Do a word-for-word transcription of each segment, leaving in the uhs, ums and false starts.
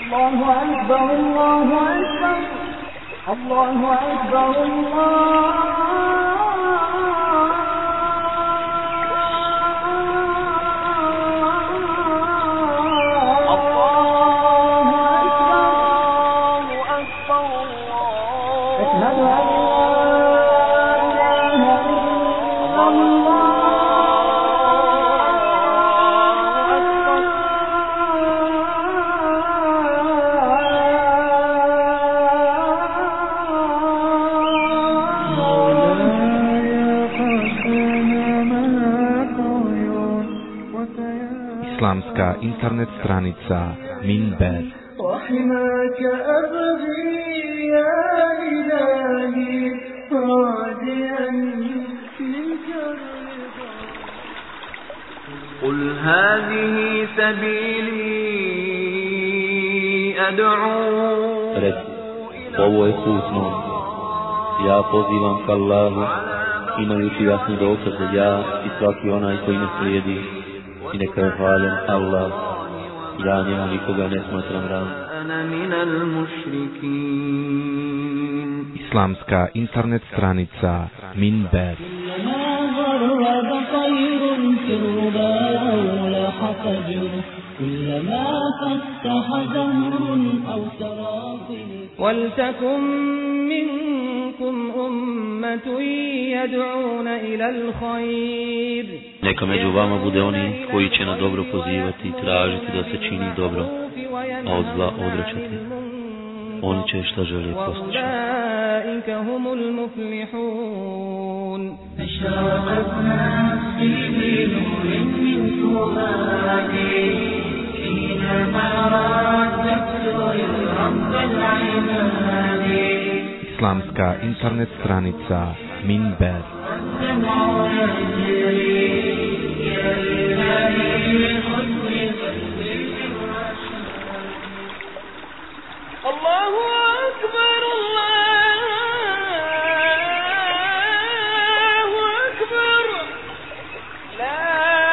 الله أكبر الله أكبر الله أكبر الله Islamska internet stranica Minber. رحمك أبغي يا إلهي راجيا منك الرضا قل هذه سبيلي أدعو ovo je put moj, ja pozivam k Allahu, imajući jasni dokaz da ja i svaki onaj koji me slijedi, i neka je hvaljen Allah, ja njemu nikoga ne smatram ravnim. Islamska internet stranica Minber. ولتكن منكم أمة يدعون إلى الخير. Neka među vama bude oni koji će na dobro pozivati i tražiti da se čini dobro, a od zla odvraćati. Oni će šta žele postići. أولئك هم المفلحون. أشرقت نفسي بنور من فؤادي حينما رددت رب العباد. Islamska internet stranica Minber. الله أكبر الله أكبر لا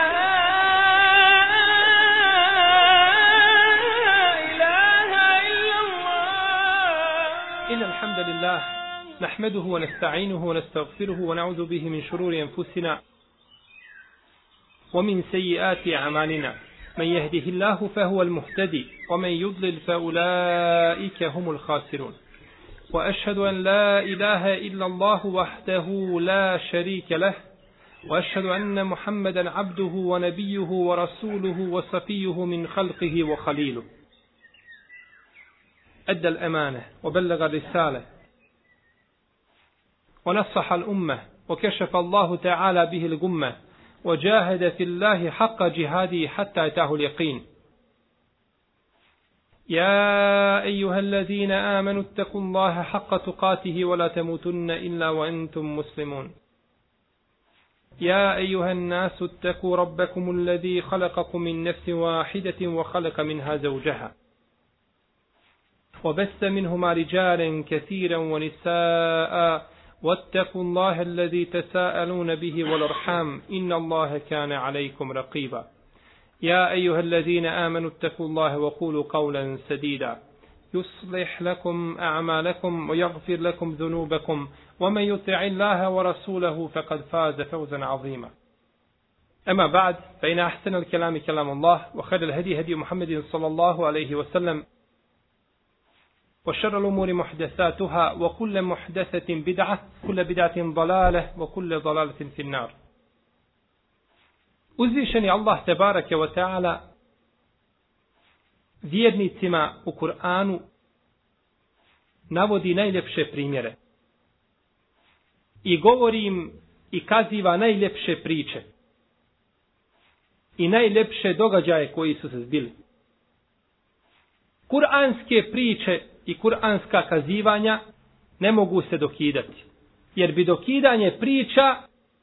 إله إلا الله. إن الحمد لله نحمده ونستعينه ونستغفره ونعوذ به من شرور أنفسنا ومن سيئات أعمالنا. من يهده الله فهو المهتدي ومن يضلل فأولئك هم الخاسرون. وأشهد أن لا إله إلا الله وحده لا شريك له وأشهد أن محمدا عبده ونبيه ورسوله وصفيه من خلقه وخليله. أدى الأمانة وبلغ الرسالة ونصح الأمة وكشف الله تعالى به الغمة وجاهد في الله حق جهاده حتى أتاه اليقين. يا أيها الذين آمنوا اتقوا الله حق تقاته ولا تموتن إلا وأنتم مسلمون. يا أيها الناس اتقوا ربكم الذي خلقكم من نفس واحدة وخلق منها زوجها وبث منهما رجالا كثيرا ونساء واتقوا الله الذي تساءلون به والأرحام إن الله كان عليكم رقيبا. يا أيها الذين آمنوا اتقوا الله وقولوا قولا سديدا يصلح لكم أعمالكم ويغفر لكم ذنوبكم ومن يطع الله ورسوله فقد فاز فوزا عظيما. أما بعد فإن أحسن الكلام كلام الله وخير الهدي هدي محمد صلى الله عليه وسلم وشر الأمور محدثاتها وكل محدثة بدعة كل بدعة ضلالة وكل ضلالة في النار. Uzvišeni Allah tebareke ve taala vjernicima u Kur'anu navodi najljepše primjere i govori im i kaziva najljepše priče i najljepše događaje koji su se zbili. Kur'anske priče i kur'anska kazivanja ne mogu se dokidati, jer bi dokidanje priča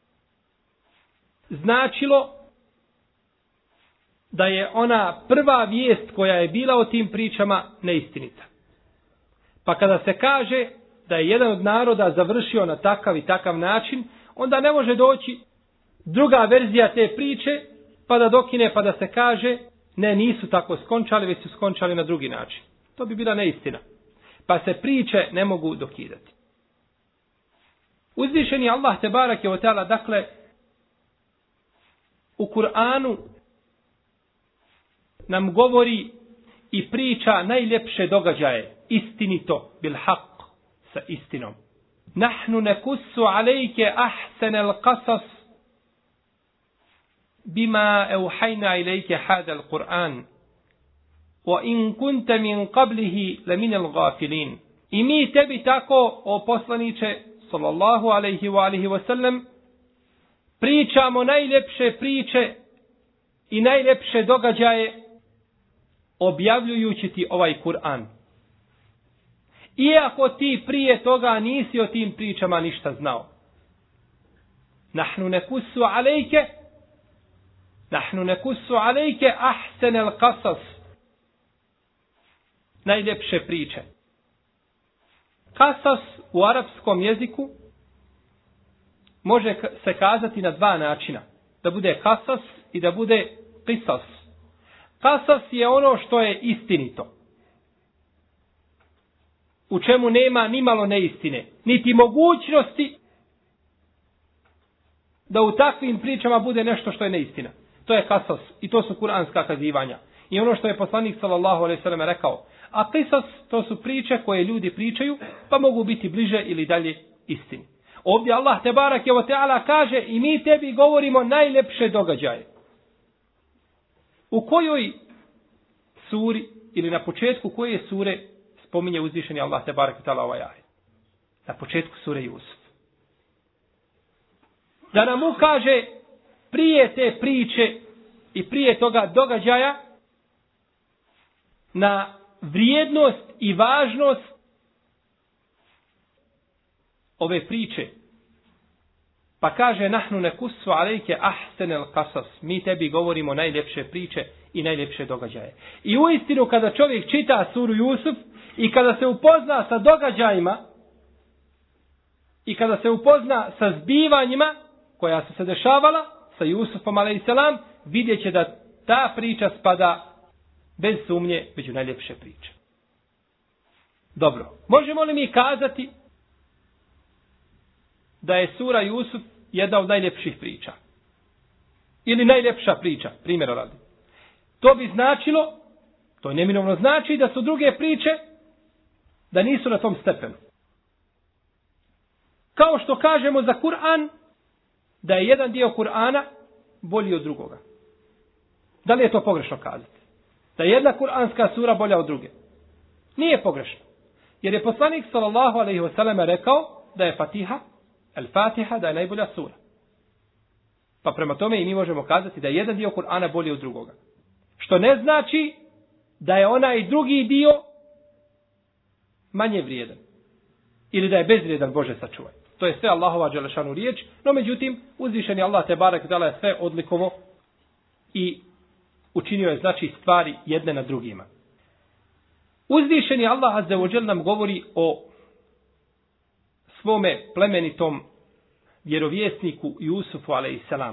značilo da je ona prva vijest koja je bila o tim pričama neistinita. Pa kada se kaže da je jedan od naroda završio na takav i takav način, onda ne može doći druga verzija te priče pa da dokine pa da se kaže ne, nisu tako skončali, već su skončali na drugi način. To bi bila neistina. Pa se priče ne mogu dokidati. Uzvišeni Allah tebarake ve taala, dakle, u Kur'anu nam govori i priča najljepše događaje, istinito, bil haq, sa istinom. Nahnu nekussu alejke ahsanal qasas bima euhajna ilejke hadal Kur'an wa in kunta min qablihi laminal gafilin. I mi tebi tako, o poslaniče, sallallahu alaihi wa alihi wa sallam, pričamo najljepše priče i najljepše događaje objavljujući ti ovaj Kur'an. Iako ti prije toga nisi o tim pričama ništa znao. Nahnu nekussu alejke Nahnu nekussu alejke ahsanal qasas. Najljepše priče. Kasas u arapskom jeziku može se kazati na dva načina. Da bude kasas i da bude qisas. Kasas je ono što je istinito. U čemu nema ni malo neistine, niti mogućnosti da u takvim pričama bude nešto što je neistina. To je kasas i to su kuranska kazivanja. I ono što je poslanik sallallahu alejhi ve sellem rekao. A qisas, to su priče koje ljudi pričaju, pa mogu biti bliže ili dalje istini. Ovdje Allah tebarake ve taala kaže i mi tebi govorimo najljepše događaje. U kojoj suri ili na početku koje sure spominje uzvišeni Allah tebarake ve taala ovaj ajet? Na početku sure Jusuf. Da nam ukaže prije te priče i prije toga događaja na vrijednost i važnost ove priče. Pa kaže nahnu nekussu alejke ahsanal qasas. Mi tebi govorimo najljepše priče i najljepše događaje. I uistinu kada čovjek čita suru Jusuf i kada se upozna sa događajima i kada se upozna sa zbivanjima koja su se dešavala sa Jusufom alejselam, vidjet će da ta priča spada bez sumnje među najljepše priče. Dobro, možemo li mi kazati da je sura Jusuf jedna od najljepših priča? Ili najljepša priča, primjera radi. To bi značilo, to neminovno znači da su druge priče, da nisu na tom stepenu. Kao što kažemo za Kur'an, da je jedan dio Kur'ana bolji od drugoga. Da li je to pogrešno kazati? Da je jedna kuranska sura bolja od druge? Nije pogrešno. Jer je poslanik sallallahu alejhi ve sellem rekao da je Fatiha, El-Fatiha, da je najbolja sura. Pa prema tome i mi možemo kazati da je jedan dio Kur'ana bolji od drugoga. Što ne znači da je onaj drugi dio manje vrijedan. Ili da je bezvrijedan, Bože sačuvaj. To je sve Allahova dželešanu riječ, no međutim uzvišeni Allah tebarek dala je sve odlikovo i učinio je znači stvari jedne na drugima. Uzvišeni Allah azza wa džel nam govori o svome plemenitom vjerovjesniku Jusufu alejselam.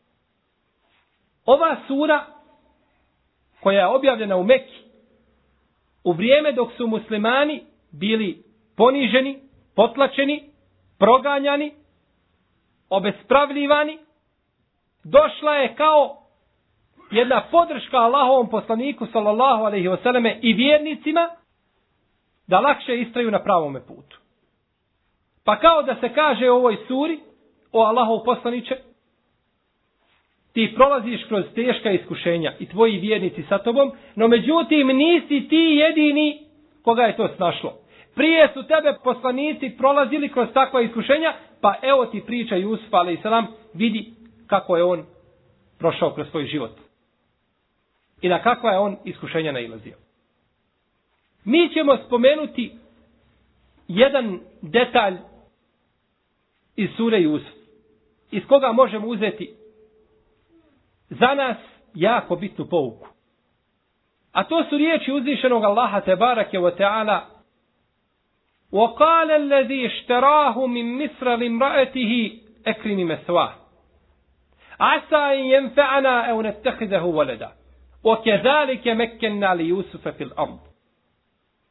Ova sura koja je objavljena u Mekki u vrijeme dok su muslimani bili poniženi, potlačeni, proganjani, obespravljivani, došla je kao jedna podrška Allahovom poslaniku sallallahu alejhi ve selleme i vjernicima da lakše istraju na pravome putu. Pa kao da se kaže u ovoj suri, o Allahov poslaniče, ti prolaziš kroz teška iskušenja i tvoji vjernici sa tobom, no međutim nisi ti jedini koga je to snašlo. Prije su tebe poslanici prolazili kroz takva iskušenja, pa evo ti priča Jusuf alejselam, vidi kako je on prošao kroz svoj život. I na kakva je on iskušenja nailazio. Mi ćemo spomenuti jedan detalj iz sure Jusuf, iz koga možemo uzeti za nas jako bitnu pouku. A to su riječi uzvišenog Allaha tebarake wa ta'ala: وَقَالَ الَّذِي اشْتَرَاهُ مِنْ مِصْرَ لِمْرَأَتِهِ أَكْرِمِ مَثْوَاهُ عَسَى أَنْ يَنْفَعَنَا أَوْ نَتَّخِذَهُ وَلَدًا وَكَذَلِكَ مَكَّنَّا لِيُوسُفَ فِي الْأَرْضِ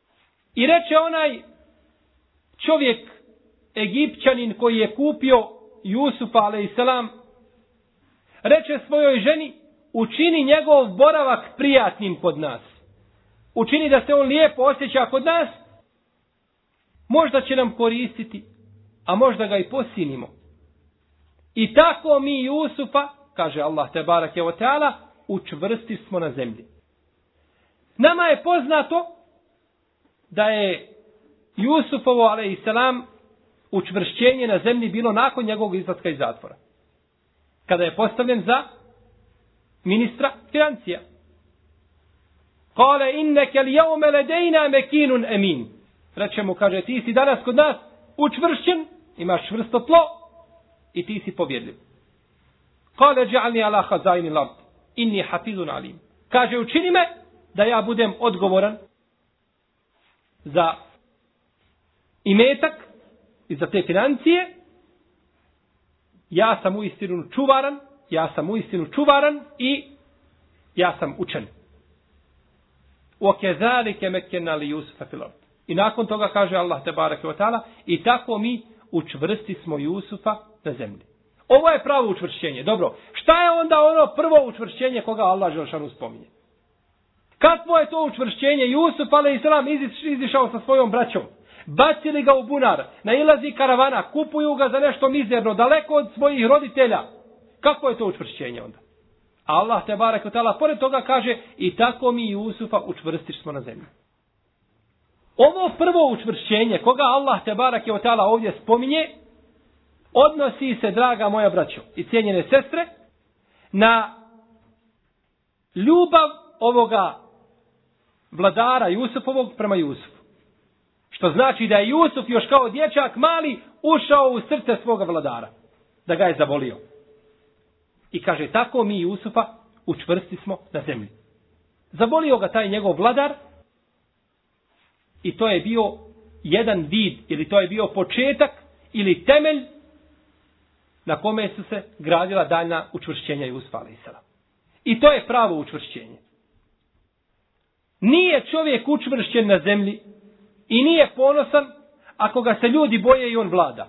I reče onaj čovjek, Egipćanin koji je kupio Jusufa alejselam, reče svojoj ženi, učini njegov boravak prijatnim kod nas. Učini da se on lijepo osjeća kod nas, možda će nam koristiti, a možda ga i posinimo. I tako mi Jusufa, kaže Allah tebareke ve teala, učvrsti smo na zemlji. Nama je poznato da je Jusufovo alejselam učvršćenje na zemlji bilo nakon njegovog izlaska iz zatvora. Kada je postavljen za ministra financija. Kale inneke li jaume ledejna mekinun emin. Reče mu, kaže, ti si danas kod nas učvršćen, imaš čvrsto tlo i ti si povjedljiv. Kale dža'alni ala hazajni lard, inni hafizun alim. Kaže, učini me da ja budem odgovoran za imetak i za te financije. Ja sam uistinu čuvaran, ja sam uistinu čuvaran i ja sam učen. وَكَذَلِكَ مَكَّنَّا لِيُوسُفَ فِي الْأَرْضِ. I nakon toga kaže Allah tebareke ve teala, i tako mi učvrsti smo Jusufa na zemlji. Ovo je pravo učvršćenje. Dobro, šta je onda ono prvo učvršćenje koga Allah dželešanu spominje? Kakvo je to učvršćenje? Jusuf alejselam izišao sa svojom braćom. Bacili ga u bunar, nailazi karavana, kupuju ga za nešto mizerno, daleko od svojih roditelja. Kako je to učvršćenje onda? Allah tebareke ve teala pored toga kaže, i tako mi Jusufa učvrstiš smo na zemlji. Ovo prvo učvršćenje koga Allah tebareke ve teala ovdje spominje, odnosi se, draga moja braćo i cijenjene sestre, na ljubav ovoga vladara Jusufovog prema Jusufu. Što znači da je Jusuf još kao dječak mali ušao u srce svoga vladara. Da ga je zavolio. I kaže, tako mi Jusufa učvrsti smo na zemlji. Zavolio ga taj njegov vladar i to je bio jedan vid, ili to je bio početak, ili temelj na kome su se gradila daljna učvršćenja Jusufa alejselam. I to je pravo učvršćenje. Nije čovjek učvršćen na zemlji i nije ponosan ako ga se ljudi boje i on vlada.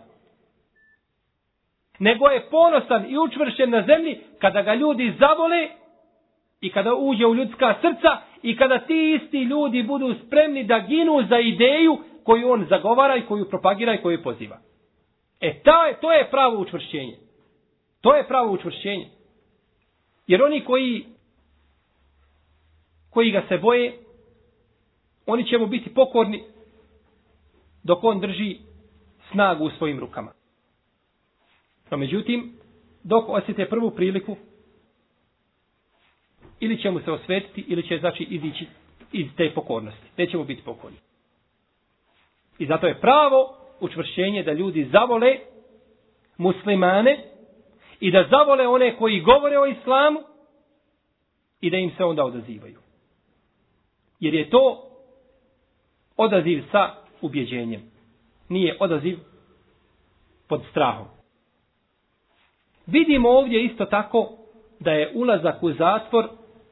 Nego je ponosan i učvršćen na zemlji kada ga ljudi zavole i kada uđe u ljudska srca i kada ti isti ljudi budu spremni da ginu za ideju koju on zagovara i koju propagira i koju poziva. E to je, to je pravo učvršćenje. To je pravo učvršćenje. Jer oni koji koji ga se boje, oni će mu biti pokorni dok on drži snagu u svojim rukama. No međutim, dok osjete prvu priliku, ili će mu se osvetiti, ili će znači izići iz te pokornosti. Neće mu biti pokorni. I zato je pravo učvršćenje da ljudi zavole muslimane i da zavole one koji govore o islamu i da im se onda odazivaju. Jer je to odaziv sa ubjeđenjem. Nije odaziv pod strahom. Vidimo ovdje isto tako da je ulazak u zatvor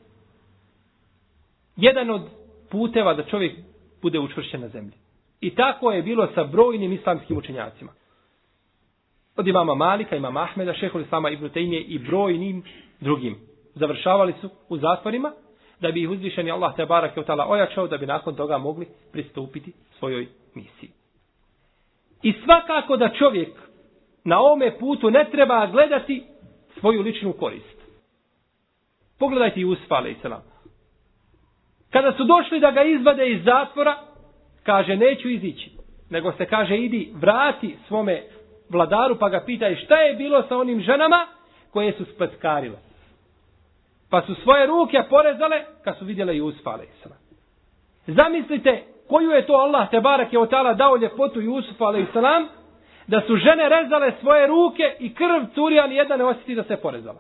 jedan od puteva da čovjek bude učvršćen na zemlji. I tako je bilo sa brojnim islamskim učenjacima. Od imama Malika, imama Ahmeda, šehhul islama Ibn Tejmije i brojnim drugim. Završavali su u zatvorima da bi ih uzvišeni Allah tebareke ve teala ojačao, da bi nakon toga mogli pristupiti svojoj misiji. I svakako da čovjek na ovome putu ne treba gledati svoju ličnu korist. Pogledajte Jusufa alejselam. Kada su došli da ga izvade iz zatvora, kaže, neću izići. Nego se kaže, idi, vrati svome vladaru, pa ga pitaj šta je bilo sa onim ženama koje su spletkarile. Pa su svoje ruke porezale kad su vidjele Jusufa alejselam. Zamislite koju je to Allah tebareke ve teala dao ljepotu Jusufa alejselam, da su žene rezale svoje ruke i krv curi, ali jedna ne osjeti da se porezala.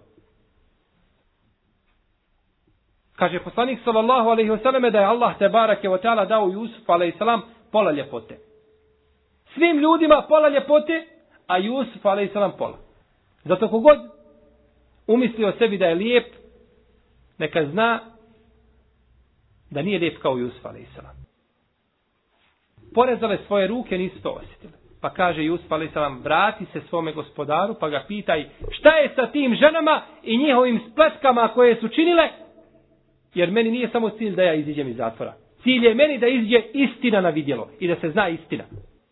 Kaže poslanik sallallahu alejhi ve selleme da je Allah tebareke ve teala dao Jusufu alejselam pola ljepote. Svim ljudima pola ljepote, a Jusuf alejselam pola. Zato kogod umisli o sebi da je lijep, neka zna da nije lijep kao Jusuf alejselam. porezale svoje ruke, nisu to osjetile. Pa kaže Jusuf alejhi selam, vrati se svome gospodaru, pa ga pitaj šta je sa tim ženama i njihovim spletkama koje su činile, jer meni nije samo cilj da ja iziđem iz zatvora. Cilj je meni da iziđe istina na vidjelo i da se zna istina.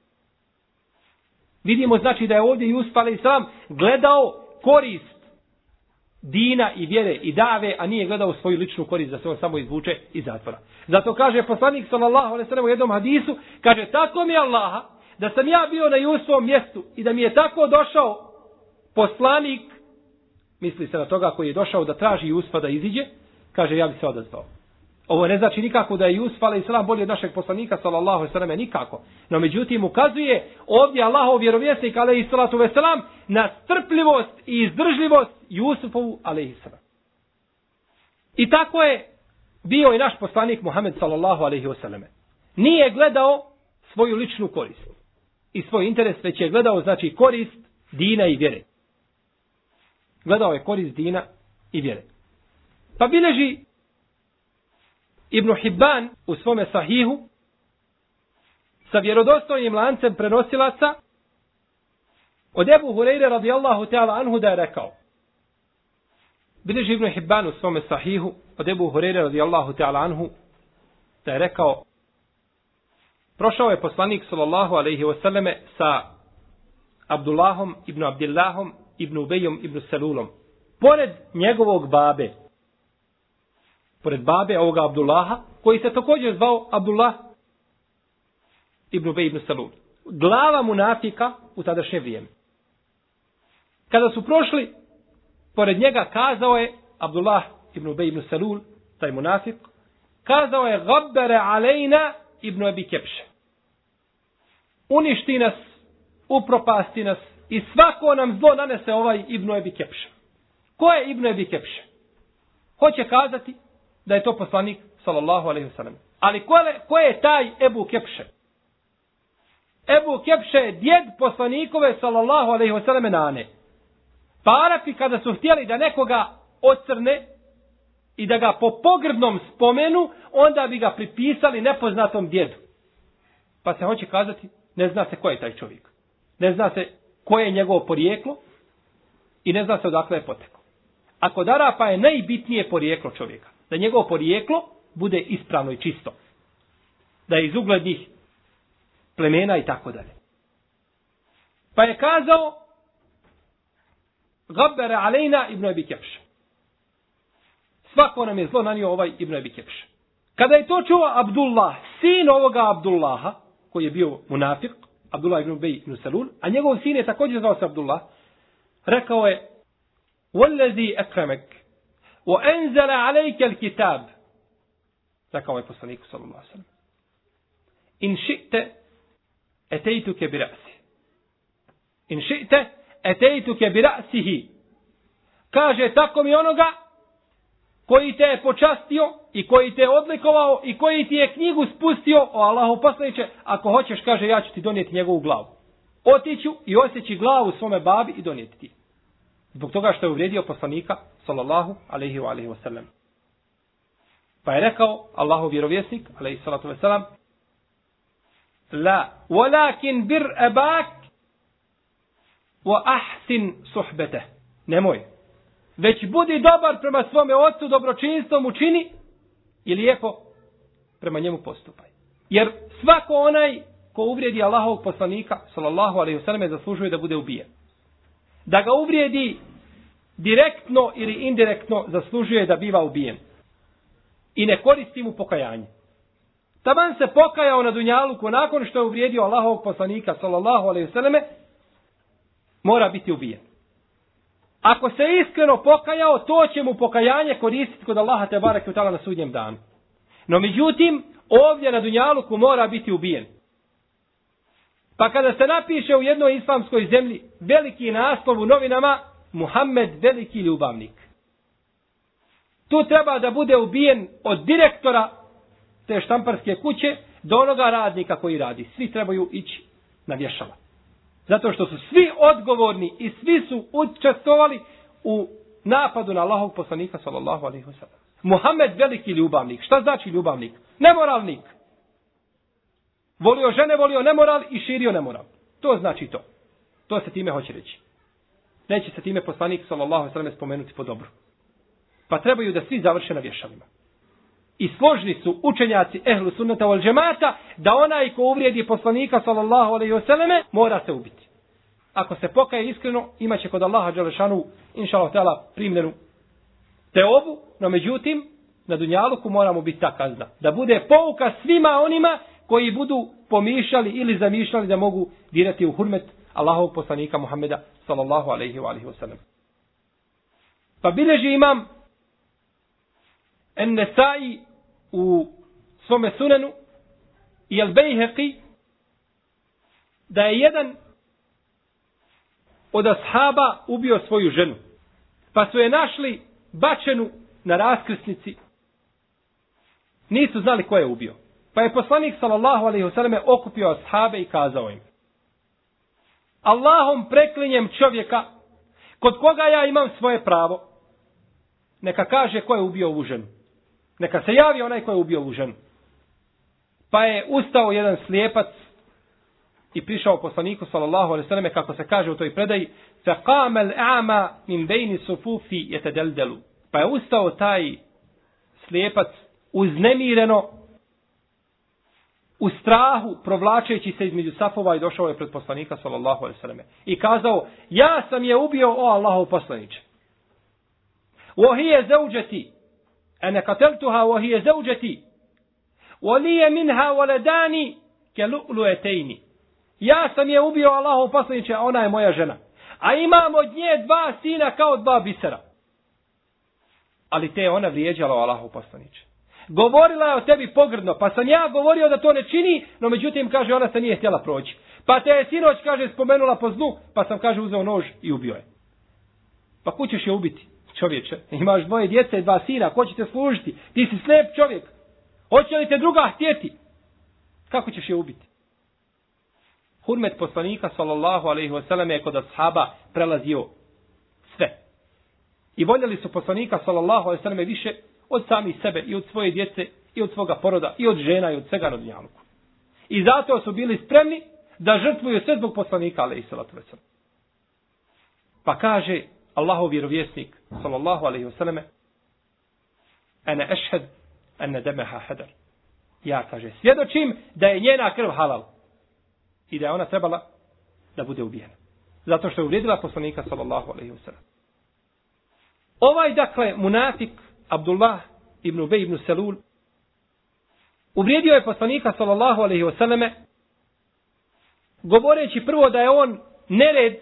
Vidimo znači da je ovdje Jusuf alejhi selam gledao korist dina i vjere i dave, a nije gledao svoju ličnu korist da se on samo izvuče iz zatvora. Zato kaže poslanik sallallahu alejhi ve sellem u jednom hadisu, kaže tako mi Allaha da sam ja bio na Jusufovom mjestu i da mi je tako došao poslanik, misli se na toga koji je došao da traži Jusufa da iziđe, kaže ja bi se odazvao. Ovo ne znači nikako da je Jusuf alejhi selam bolji od našeg poslanika sallallahu alejhi ve sellem, nikako. No međutim ukazuje ovdje Allahov vjerovjesnik alejhi salatu ve selam na strpljivost i izdržljivost Jusufovu alejhi selam. I tako je bio i naš poslanik Muhammed sallallahu alejhi ve sellem. Nije gledao svoju ličnu korist i svoj interes, već je gledao znači korist dina i vjere. Gledao je korist dina i vjere. Pa bileži Ibn Hibban u svome sahihu sa vjerodostojnim lancem prenosilaca od Ebu Hureyre radijallahu ta'ala anhu da je rekao. Bileži Ibn Hibban u svome sahihu od Ebu Hureyre radijallahu ta'ala anhu da je rekao, prošao je poslanik sallallahu alejhi ve selleme sa Abdullahom ibn Abdillahom ibn Ubejom ibn Selulom pored njegovog babe. Pored babe ovoga Abdullaha, koji se također zvao Abdullah ibn Ubej ibn Selul. Glava munafika u tadašnje vrijeme. Kada su prošli, pored njega kazao je Abdullah ibn Ubej ibn Selul, taj munafik, kazao je gabbere alejna ibn Abi Kepše. Uništi nas, upropasti nas i svako nam zlo nanese ovaj ibn Abi Kepše. Ko je ibn Abi Kepše? Hoće kazati da je to poslanik sallallahu alejhi ve sellem. Ali ko je, ko je taj Ebu Kepše? Ebu Kepše je djed poslanikove sallallahu alejhi ve selleme nane. Pa Arapi kada su htjeli da nekoga ocrne i da ga po pogrdnom spomenu, onda bi ga pripisali nepoznatom djedu. Pa se hoće kazati, ne zna se ko je taj čovjek. Ne zna se koje je njegovo porijeklo i ne zna se odakle je potekao. A kod Arapa je najbitnije porijeklo čovjeka. Da njegovo porijeklo bude ispravno i čisto. Da je iz uglednih plemena i tako dalje. Pa je kazao gabbere alejna ibn Abi Kepše. Svako nam je zlo nanio ovaj ibn Abi Kepše. Kada je to čuo Abdullah, sin ovoga Abdullaha, koji je bio munafik, Abdullah ibn Ubej ibn Selul, a njegov sin je također zvao se Abdullah, rekao je وَالَّذِي أَكْرَمَكَ وَأَنْزَلَ عَلَيْكَ الْكِتَابِ, rekao je poslaniku sallallahu alejhi ve sellem, in ši'te etejtuke bi ra'si. In ši'te etejtuke bi ra'sihi. Kaže, tako mi onoga koji te je počastio i koji te je odlikovao i koji ti je knjigu spustio, o Allahu poslaniče, ako hoćeš, kaže, ja ću ti donijeti njegovu glavu. Otiću i osjeći glavu svome babi i donijeti ti. Zbog toga što je uvrijedio poslanika sallallahu alejhi ve alejhi ve sellem. Pa je rekao Allahov vjerovjesnik alejhi salatu ve selam, la walakin bir abak wa ahsin suhbete. Nemoj. Već budi dobar prema svome ocu, dobročinstvom učini i lijepo prema njemu postupaj. Jer svako onaj ko uvrijedi Allahovog poslanika sallallahu alejhi ve sellem zaslužuje da bude ubijen. Da ga uvrijedi direktno ili indirektno zaslužuje da biva ubijen. I ne koristi mu pokajanje. Taman se pokajao na dunjaluku nakon što je uvrijedio Allahovog poslanika sallallahu alejhi ve selleme, mora biti ubijen. Ako se iskreno pokajao, to će mu pokajanje koristiti kod Allaha te bareke ve taala na sudnjem danu. No međutim, ovdje na dunjaluku mora biti ubijen. Pa kada se napiše u jednoj islamskoj zemlji veliki naslov u novinama, Muhammed veliki ljubavnik, tu treba da bude ubijen od direktora te štamparske kuće do onoga radnika koji radi. Svi trebaju ići na vješala. Zato što su svi odgovorni i svi su učestvovali u napadu na Allahovog poslanika sallallahu alejhi ve sellem. Muhammed veliki ljubavnik. Šta znači ljubavnik? Nemoralnik. Volio žene, volio nemoral i širio nemoral. To znači to. To se time hoće reći. Neće se time poslanik sallallahu alejhi ve sellem spomenuti po dobru. Pa trebaju da svi završe na vješalima. I složni su učenjaci ehlu sunnata wal džemata da onaj ko uvrijedi poslanika sallallahu alejhi ve selleme mora se ubiti. Ako se pokaje iskreno, imaće kod Allaha dželešanu inshallah taala primljenu teobu, no međutim na dunjaluku moramo biti ta kazna. Da bude pouka svima onima koji budu pomišljali ili zamišljali da mogu dirati u hurmet Allahovog poslanika Muhameda sallallahu alejhi ve alihi wasallam. Pa bilježi imam En-Nesai u svome sunenu i El-Bejheqi da je jedan od ashaba ubio svoju ženu. Pa su je našli bačenu na raskrsnici. Nisu znali ko je ubio. Pa je poslanik sallallahu alejhi ve selleme okupio ashabe i kazao im: Allahom preklinjem čovjeka kod koga ja imam svoje pravo. Neka kaže ko je ubio ovu ženu. Neka se javi onaj ko je ubio ovu ženu. Pa je ustao jedan slijepac i prišao poslaniku sallallahu alejhi ve selleme, kako se kaže u toj predaji, faqama al-a'ma min bayni sufufi yatadeldalu. Pa je ustao taj slijepac uznemireno, u strahu, provlačeći se između safova, i došao je pred poslanika sallallahu alejhi ve selleme i kazao: ja sam je ubio, o Allahov poslanice. Wa hiya zawjati ana qataltuha wa hiya zawjati wa li minha waladani ka lu'lu'atayn. Ja sam je ubio, Allahov poslanice, a ona je moja žena. A imam od nje dva sina kao dva bisera. Ali te ona vrijeđala, Allahov poslanice. Govorila je o tebi pogrdno, pa sam ja govorio da to ne čini, no međutim, kaže, ona se nije htjela proći. Pa te je sinoć, kaže, spomenula po zlu, pa sam, kaže, uzeo nož i ubio je. Pa ko ćeš je ubiti, čovječe? Imaš dvoje djece i dva sina, ko će te služiti? Ti si slijep čovjek. Hoće li te druga htjeti? Kako ćeš je ubiti? Hurmet poslanika, sallallahu alejhi ve selleme, je kod ashaba prelazio sve. I voljeli su poslanika, sallallahu alejhi ve selleme, više od samih sebe i od svoje djece i od svoga poroda i od žena i od svega na dunjaluku. I zato su bili spremni da žrtvuju sve zbog poslanika, alejhi salatu vesselam. Pa kaže Allahov vjerovjesnik, sallallahu alejhi ve selleme: ana ashhad anna damaha hadar. Ja, kaže, svjedočim da je njena krv halal i da je ona trebala da bude ubijena, zato što je uvrijedila poslanika, sallallahu alejhi ve sellem. Ovaj, dakle, munafik Abdullah ibn Ubej ibn Selul uvrijedio je poslanika, sallallahu alejhi ve selleme, govoreći prvo da je on nered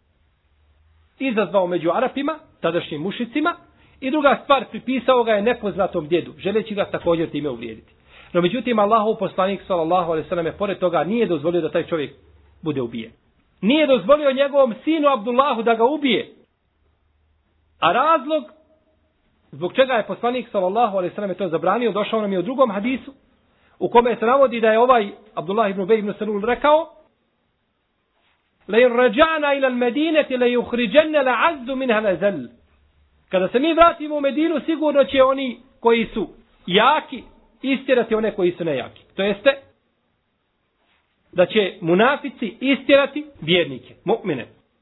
izazvao među Arapima, tadašnjim mušicima, i druga stvar, pripisao ga je nepoznatom djedu, želeći ga također time uvrijediti. No međutim, Allahov poslanik, sallallahu alejhi ve selleme, pored toga nije dozvolio da taj čovjek bude ubijen. Nije dozvolio njegovom sinu Abdullahu da ga ubije. A razlog zbog čega je poslanik, sallallahu alejhi ve selleme, to zabranio, došao nam je u drugom hadisu, u kome se navodi da je ovaj Abdullah ibn Ubej ibn Selul rekao: la yarja'na ila al-Madinati la yukhrijanna al-'azzu minha al-azall. Kada se mi vratimo u Medinu, sigurno će oni koji su jaki istjerati one koji su nejaki. To jeste da će munafici istjerati vjernike, mu'mine.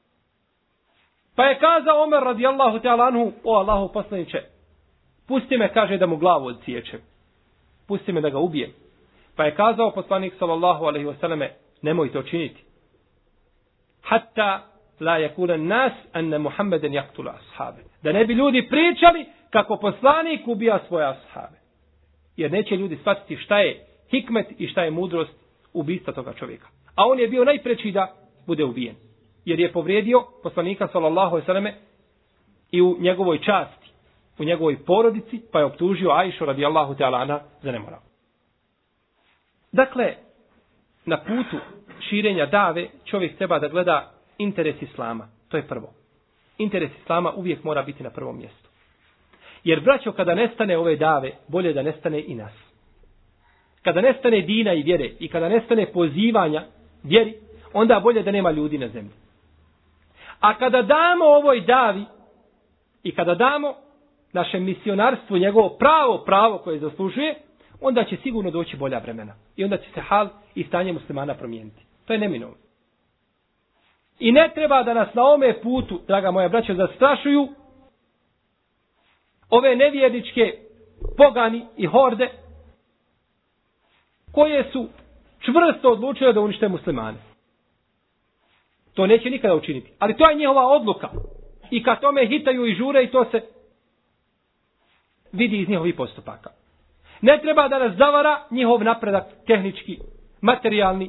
Pa je kazao Omer radijallahu ta'ala anhu: o Allahov poslanice, pusti me, kaže, da mu glavu odsiječem. Pusti me da ga ubijem. Pa je kazao poslanik, sallallahu alejhi ve selleme: nemoj to činiti. Hatta la yakuna nas anna Muhammeden yaqtulu ashabe. Da ne bi ljudi pričali kako poslanik ubija svoje ashabe. Jer neće ljudi shvatiti šta je hikmet i šta je mudrost ubistva toga čovjeka. A on je bio najpreči da bude ubijen. Jer je povrijedio poslanika, sallallahu alejhi ve selleme, i u njegovoj časti, u njegovoj porodici, pa je optužio Ajšu radijallahu ta'ala anha za nemoral. Dakle, na putu širenja dave čovjek treba da gleda interes islama. To je prvo. Interes islama uvijek mora biti na prvom mjestu. Jer, braćo, kada nestane ove dave, bolje da nestane i nas. Kada nestane dina i vjere i kada nestane pozivanja vjeri, onda bolje da nema ljudi na zemlji. A kada damo ovoj davi i kada damo našem misionarstvu njegovo pravo pravo koje zaslužuje, onda će sigurno doći bolja vremena. I onda će se hal i stanje muslimana promijeniti. To je neminovno. I ne treba da nas na ome putu, draga moja braćo, zastrašuju ove nevjerničke pogani i horde koje su čvrsto odlučile da unište muslimane. To neće nikada učiniti. Ali to je njihova odluka. I kad tome hitaju i žure i to se vidi iz njihovih postupaka. Ne treba da nas zavara njihov napredak tehnički, materijalni,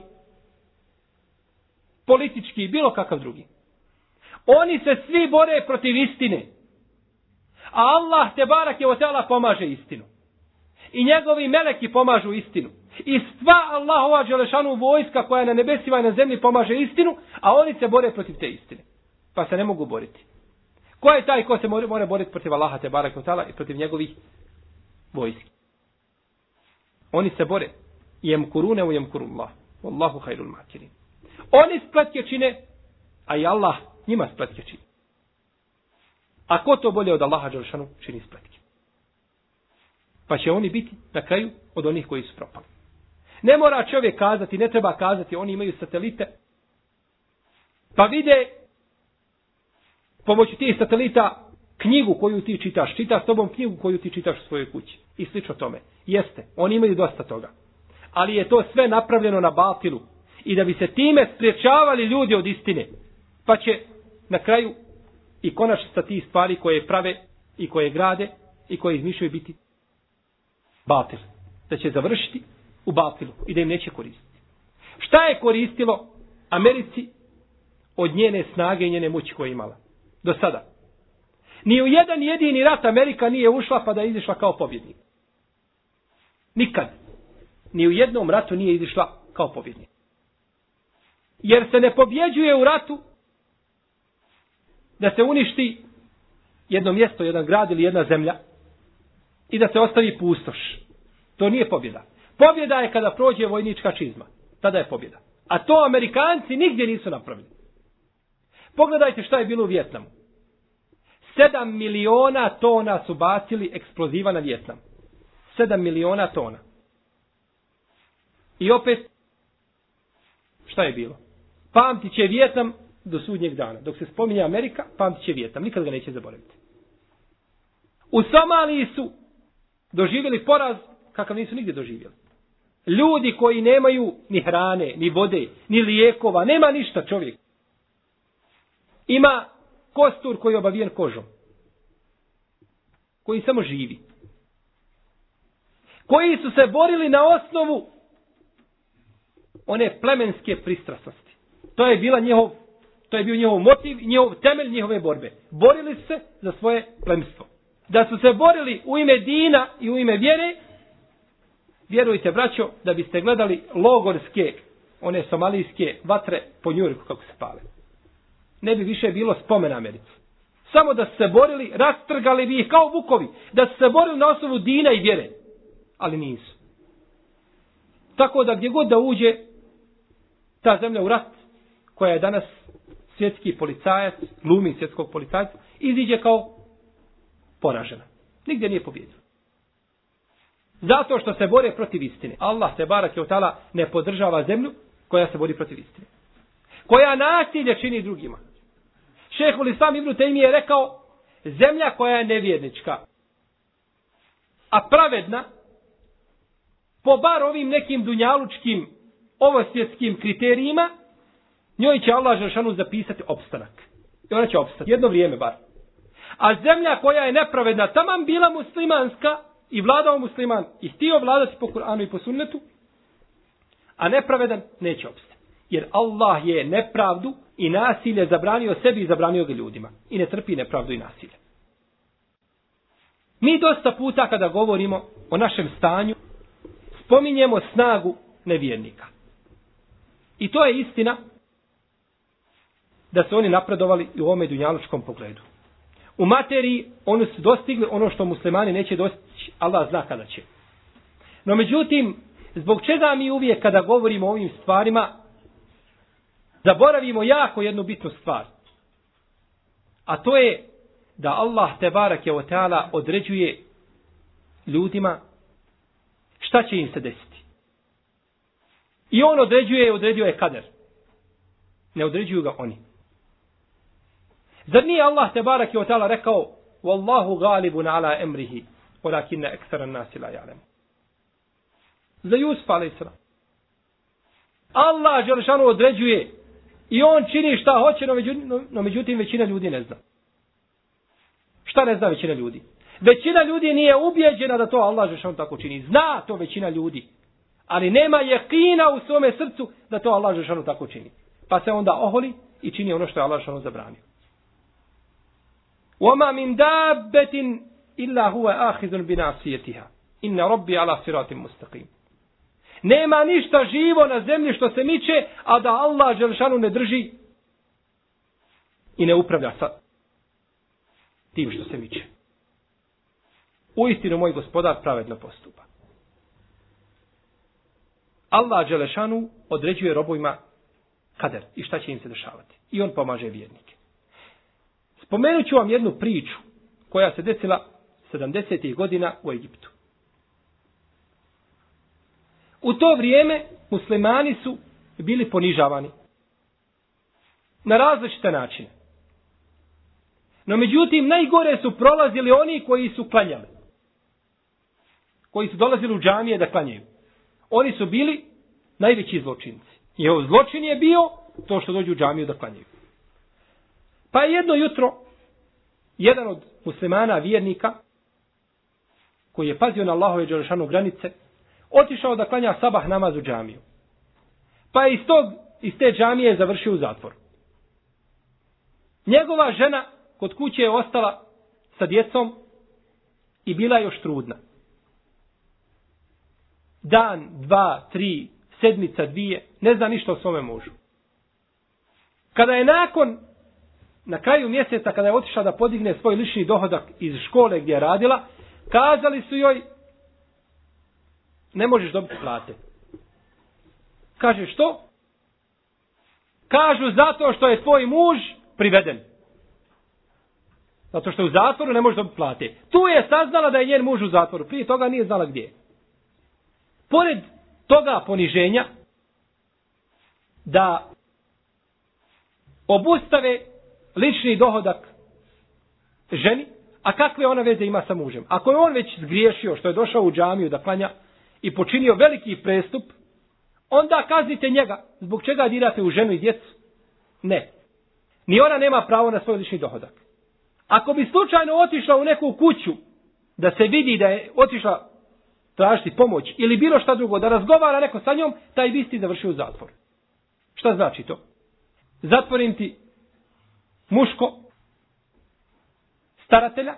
politički, bilo kakav drugi. Oni se svi bore protiv istine. A Allah te barak je otala pomaže istinu. I njegovi meleki pomažu istinu. I sva Allahova dželešanu vojska koja je na nebesima i na zemlji pomaže istinu, a oni se bore protiv te istine. Pa se ne mogu boriti. Ko je taj ko se mora, mora boriti protiv Allaha te barak otala i protiv njegovih vojski? Oni se bore. Jem kurune u jem kurullah. Wallahu hayrul makirin. Oni spletke čine, a i Allah njima spletke čini. A ko to bolje od Allaha dželešanu čini spletke? Pa će oni biti na kraju od onih koji su propali. Ne mora čovjek kazati, ne treba kazati, oni imaju satelite. Pa vide pomoću tih satelita knjigu koju ti čitaš. Čita s tobom knjigu koju ti čitaš u svojoj kući. I slično tome. Jeste, oni imaju dosta toga. Ali je to sve napravljeno na batilu. I da bi se time spriječavali ljudi od istine. Pa će na kraju i konačnica tih stvari koje prave i koje grade i koje izmišljaju biti batil. Da će završiti u batilu i da im neće koristiti. Šta je koristilo Americi od njene snage i njene moći koje je imala? Do sada. Ni u jedan jedini rat Amerika nije ušla pa da je izišla kao pobjednik. Nikad. Ni u jednom ratu nije izišla kao pobjednik. Jer se ne pobjeđuje u ratu da se uništi jedno mjesto, jedan grad ili jedna zemlja i da se ostavi pustoš. To nije pobjeda. Pobjeda je kada prođe vojnička čizma. Tada je pobjeda. A to Amerikanci nigdje nisu napravili. Pogledajte šta je bilo u Vijetnamu. Sedam miliona tona su bacili eksploziva na Vijetnam. Sedam miliona tona. I opet, šta je bilo? Pamtit će Vijetnam do sudnjeg dana. Dok se spominje Amerika, pamtit će Vijetnam. Nikad ga neće zaboraviti. U Somaliji su doživjeli poraz kakav nisu nigdje doživjeli. Ljudi koji nemaju ni hrane, ni vode, ni lijekova, nema ništa čovjek. Ima kostur koji je obavijen kožom. Koji samo živi. Koji su se borili na osnovu one plemenske pristrasnosti. To je bila njihov, to je bio njihov motiv, njihov temelj njihove borbe. Borili su se za svoje plemstvo. Da su se borili u ime dina i u ime vjere, vjerujte, braćo, da biste gledali logorske, one somalijske vatre po Njujorku kako se pale. Ne bi više bilo spomena Americi. Samo da su se borili, rastrgali bi ih kao vukovi. Da su se borili na osnovu dina i vjere. Ali nisu. Tako da gdje god da uđe ta zemlja u rat, koja je danas svjetski policajac, glumi svjetskog policajca, iziđe kao poražena. Nigdje nije pobjedila. Zato što se bore protiv istine. Allah te barak je otala ne podržava zemlju koja se bori protiv istine. Koja nasilje čini drugima. Šejhul Islam Ibn Tejmije je rekao, zemlja koja je nevjernička, a pravedna, po bar ovim nekim dunjalučkim, ovosvjetskim kriterijima, njoj će Allah dželešanu zapisati opstanak. I ona će opstati. Jedno vrijeme bar. A zemlja koja je nepravedna, taman bila muslimanska i vladao musliman i htio vladati po Kur'anu i po sunnetu, a nepravedan neće opstati. Jer Allah je nepravdu i nasilje zabranio sebi i zabranio ga ljudima. I ne trpi nepravdu i nasilje. Mi dosta puta kada govorimo o našem stanju, spominjemo snagu nevjernika. I to je istina da su oni napredovali i u ovome dunjalučkom pogledu. U materiji oni su dostigli ono što muslimani neće dostići, Allah zna kada će. No međutim, zbog čega mi uvijek kada govorimo o ovim stvarima, zaboravimo jako jednu bitnu stvar. A to je da Allah tebarak je o teala određuje ljudima šta će im se desiti. I on određuje, odredio je kader. Ne određuju ga oni. Zar nije Allah tebarak je otala rekao Wallahu galibun ala emrihi walakinna ekseran nasi la ja'lemu. Za Jusuf alejhi selam. Allah dželešanu određuje i on čini šta hoće, no međutim, no međutim većina ljudi ne zna. Šta ne zna većina ljudi? Većina ljudi nije ubijeđena da to Allah dželešanu tako čini. Zna to većina ljudi. Ali nema jekina u svome srcu da to Allah dželešanu tako čini. Pa se onda oholi i čini ono što je Allah dželešanu zabranio. وَمَا مِنْ دَابَّةٍ إِلَّا هُوَ آخِذٌ بِنَاصِيَتِهَا إِنَّ رَبِّي عَلَى صِرَاطٍ مُسْتَقِيمٍ. Nema ništa živo na zemlji što se miče, a da Allah dželešanu ne drži i ne upravlja sa tim što se miče. Uistinu moj gospodar pravedno postupa. Allah dželešanu određuje robovima kader i šta će im se dešavati. I on pomaže vjernike. Spomenut ću vam jednu priču koja se desila sedamdesetih godina u Egiptu. U to vrijeme muslimani su bili ponižavani na različite načine. No međutim, najgore su prolazili oni koji su klanjali. Koji su dolazili u džamije da klanjaju. Oni su bili najveći zločinci. Jeho zločin je bio to što dođu u džamiju da klanjaju. Pa je jedno jutro jedan od muslimana vjernika koji je pazio na Allahove dželešanu granice otišao da klanja sabah namaz u džamiju. Pa je iz, tog, iz te džamije završio u zatvoru. Njegova žena kod kuće je ostala sa djecom i bila je još trudna. Dan, dva, tri, sedmica, dvije, ne zna ništa o svome mužu. Kada je nakon, na kraju mjeseca, kada je otišla da podigne svoj lični dohodak iz škole gdje je radila, kazali su joj, ne možeš dobiti plate. Kaže, što? Kažu, zato što je tvoj muž priveden. Zato što je u zatvoru, ne može dobiti plate. Tu je saznala da je njen muž u zatvoru. Prije toga nije znala gdje je. Pored toga poniženja, da obustave lični dohodak ženi, a kakve ona veze ima sa mužem? Ako je on već zgriješio što je došao u džamiju da klanja i počinio veliki prestup, onda kaznite njega. Zbog čega dirate u ženu i djecu? Ne. Ni ona nema pravo na svoj lični dohodak. Ako bi slučajno otišla u neku kuću da se vidi da je otišla tražiti pomoć ili bilo šta drugo, da razgovara neko sa njom, taj bi isti završio u zatvor. Šta znači to? Zatvorim ti muško staratelja,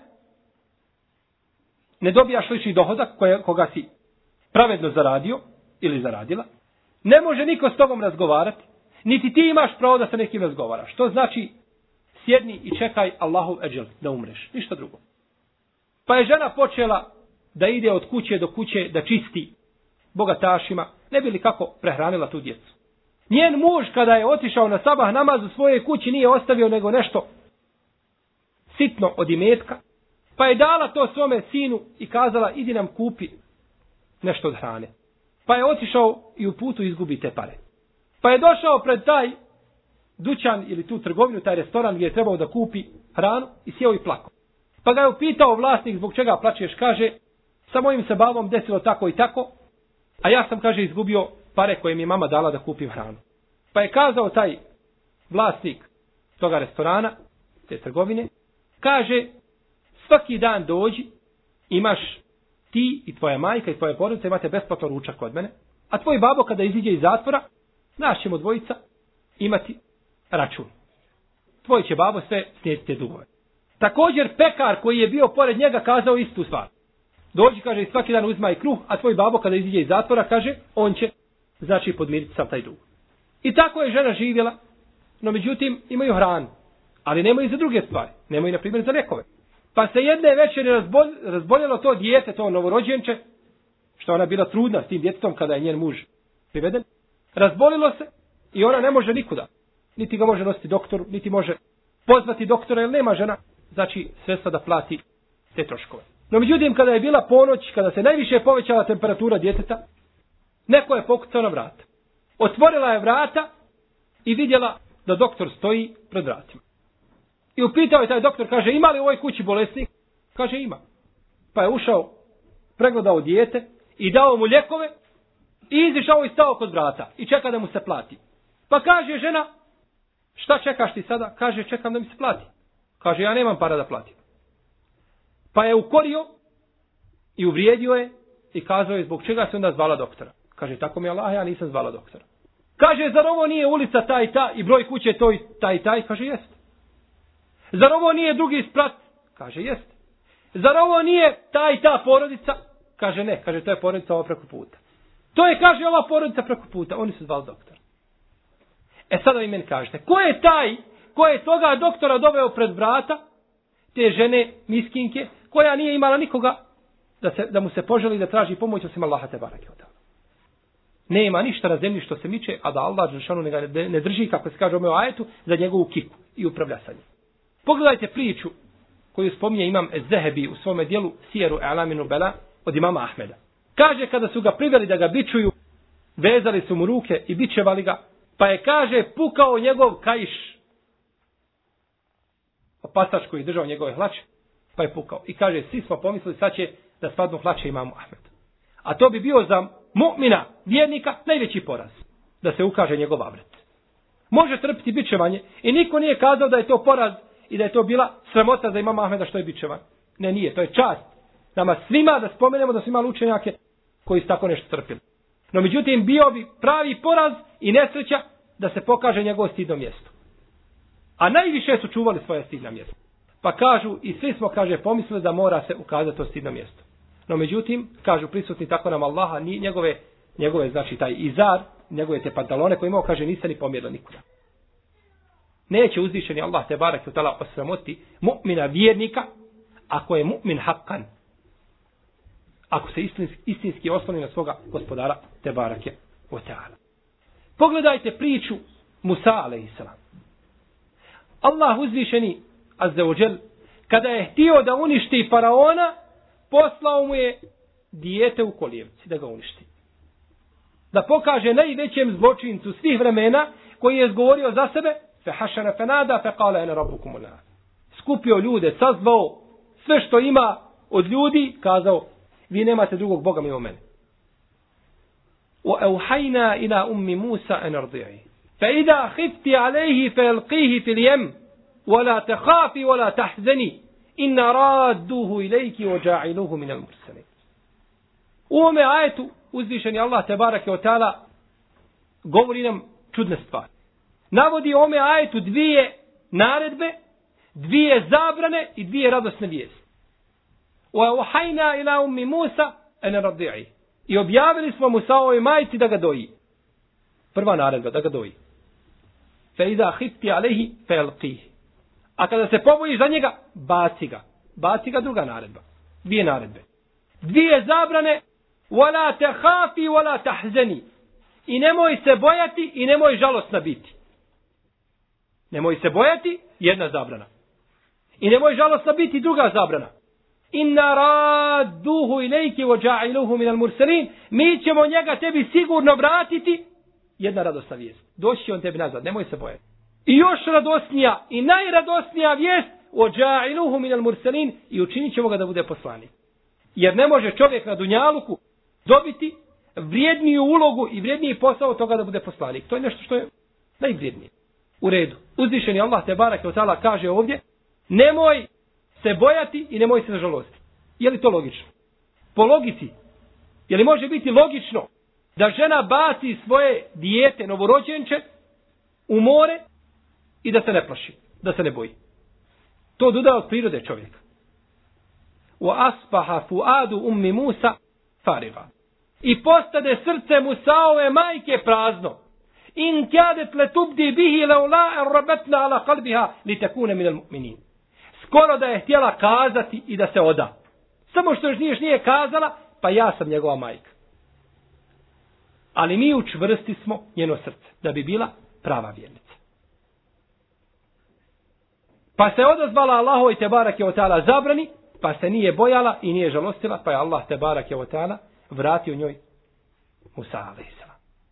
ne dobijaš lični dohodak koje, koga si pravedno zaradio ili zaradila, ne može niko s tobom razgovarati, niti ti imaš pravo da sa nekim razgovaraš. To znači sjedni i čekaj Allahov eđel da umreš, ništa drugo. Pa je žena počela da ide od kuće do kuće da čisti bogatašima, ne bi li kako prehranila tu djecu. Njen muž kada je otišao na sabah namaz u svojoj kući nije ostavio nego nešto sitno od imetka, pa je dala to svome sinu i kazala idi nam kupi nešto od hrane. Pa je otišao i u putu izgubi te pare. Pa je došao pred taj dućan ili tu trgovinu, taj restoran gdje je trebao da kupi hranu i sjeo i plako. Pa ga je upitao vlasnik zbog čega plačeš, kaže sa mojim se babom desilo tako i tako, a ja sam, kaže, izgubio pare koje mi je mama dala da kupim hranu. Pa je kazao taj vlasnik toga restorana, te trgovine, kaže, svaki dan dođi, imaš ti i tvoja majka i tvoja porodica, imate besplatno ručak kod mene, a tvoj babo kada iziđe iz zatvora, naš ćemo dvojica imati račun. Tvoj će babo sve snijediti te dugove. Također pekar koji je bio pored njega kazao istu stvar. Dođi, kaže, i svaki dan uzmaj kruh, a tvoj babo kada iziđe iz zatvora, kaže, on će, znači, podmiriti sav taj dug. I tako je žena živjela, no međutim imaju hranu, ali nemaju za druge stvari, nemaju na primjer za lijekove. Pa se jedne večeri razbol, razboljelo to dijete, to novorođenče, što ona bila trudna s tim djetetom kada je njen muž priveden, razbolilo se i ona ne može nikuda. Niti ga može nositi doktoru, niti može pozvati doktora, jer nema žena, znači sredstva da plati te troškove. No međutim, kada je bila ponoć, kada se najviše povećala temperatura djeteta, neko je pokucao na vrata. Otvorila je vrata i vidjela da doktor stoji pred vratima. I upitao je taj doktor, kaže, ima li u ovoj kući bolesnik? Kaže, ima. Pa je ušao, pregledao dijete i dao mu lijekove i izišao i stao kod vrata i čeka da mu se plati. Pa kaže žena, šta čekaš ti sada? Kaže, čekam da mi se plati. Kaže, ja nemam para da platim. Pa je ukorio i uvrijedio je i kazao je zbog čega se onda zvala doktora. Kaže, tako mi Allah, ja nisam zvala doktora. Kaže, zar ovo nije ulica ta i ta i broj kuće to i ta i ta? Kaže, jest. Zar ovo nije drugi sprat? Kaže, jest. Zar ovo nije ta i ta porodica? Kaže, ne. Kaže, to je porodica ova preko puta. To je, kaže, ova porodica preko puta. Oni su zvali doktora. E sada vi meni kažete, ko je taj, ko je toga doktora doveo pred vrata, te žene, miskinke, koja nije imala nikoga da, se, da mu se poželi da traži pomoć osim Allaha te barake od ta'ala. Nema ništa na zemlji što se miče, a da Allah dželešanu ne, ne drži, kako se kaže u ovom ajetu, za njegovu kiku i upravlja sa njim. Pogledajte priču koju spominje imam Ez-Zehebi u svome dijelu Sijeru E'laminu Bela od imama Ahmeda. Kaže, kada su ga priveli da ga bičuju, vezali su mu ruke i bičevali ga, pa je, kaže, pukao njegov kaiš, pasač koji je držao njegove hlače, pa je pukao. I kaže, svi smo pomislili, sad će da spadnu hlače imamu Ahmedu. A to bi bio za mu'mina, vjernika, najveći poraz. Da se ukaže njegov avret. Može trpiti bičevanje i niko nije kazao da je to poraz i da je to bila sramota za imama Ahmeda što je bičevan. Ne, nije, to je čast. Nama svima da spomenemo da su imali učenjake koji su tako nešto trpili. No međutim, bio bi pravi poraz i nesreća da se pokaže njegovo stidno mjesto. A najviše su čuvali svoje stidno mjesto. Pa kažu, i svi smo, kaže, pomislili da mora se ukazati to stidno mjesto. No međutim, kažu prisutni tako nam Allaha, ni njegove, njegove, znači taj izar, njegove te pantalone koje imao, kaže, niste ni pomjerili nikuda. Neće uzvišeni Allah te barake u tala osramoti mu'mina vjernika, ako je mu'min hakkan. Ako se istinski, istinski osloni na svoga gospodara te barake u ta'ala. Pogledajte priču Musa alejhiselam. Allah uzvišeni azza wa džel, kada je htio da uništi faraona, poslao mu je dijete u kolijevci da ga uništi. Da pokaže najvećem zločincu svih vremena koji je izgovorio za sebe, fe hašana fenada fe kale ene rabbukum ula. Skupio ljude, sazvao sve što ima od ljudi, kazao, vi nemate drugog Boga mimo mene. وأوحينا إلى أم موسى أن ارضعيه فإذا خفت عليه فألقيه في اليم ولا تخافي ولا تحزني إن رادوه إليك وجاعلوه من المرسلين. U ome ajetu uzvišeni Allah tebareke ve taala govori nam čudne stvari. Navodi u ome ajetu dvije naredbe, dvije zabrane i dvije radosne vijesti. وأوحينا إلى أم موسى أن ارضعيه. I objavili smo Musaovoj majci da ga doji. Prva naredba, da ga doji. Fe iza hifti alehi fe alqihi. A kada se pobojiš za njega, baci ga. Baci ga, druga naredba. Dvije naredbe. Dvije zabrane, wala te hafi, wala tahzeni. I nemoj se bojati i nemoj žalostna biti. Nemoj se bojati, jedna zabrana. I nemoj žalostna biti, druga zabrana. Inna radduhu ilejki wa ja'iluhu min al-mursalin. Mi ćemo njega tebi sigurno vratiti. Jedna radosna vijest. Doći će on tebi nazad, nemoj se bojati. I još radosnija i najradosnija vijest wa ja'iluhu min al-mursalin, i učinit ćemo ga da bude poslanik. Jer ne može čovjek na dunjaluku dobiti vrijedniju ulogu i vrijedniji posao toga da bude poslanik. To je nešto što je najvrijednije. U redu. Uzvišeni Allah te barake ve taala kaže ovdje, nemoj se bojati i nemoj se zažalostiti. Je li to logično? Po logici, je li može biti logično da žena baci svoje dijete, novorođenče, u more i da se ne plaši, da se ne boji? To oduda od prirode čovjeka. Wa asbaha fuadu ummi Musa fariga. I postade srce Musaove majke prazno. In kadet letubdi bihi laula arrabatna ala qalbiha litakuna min almu'minin. Skoro da je htjela kazati i da se oda. Samo što još nije, nije kazala, pa ja sam njegova majka. Ali mi učvrsti smo njeno srce, da bi bila prava vjernica. Pa se odazvala Allahovoj tebarake ve taala zabrani pa se nije bojala i nije žalostila, pa je Allah te barak je o ta'ala vratio njoj Musa alejselam.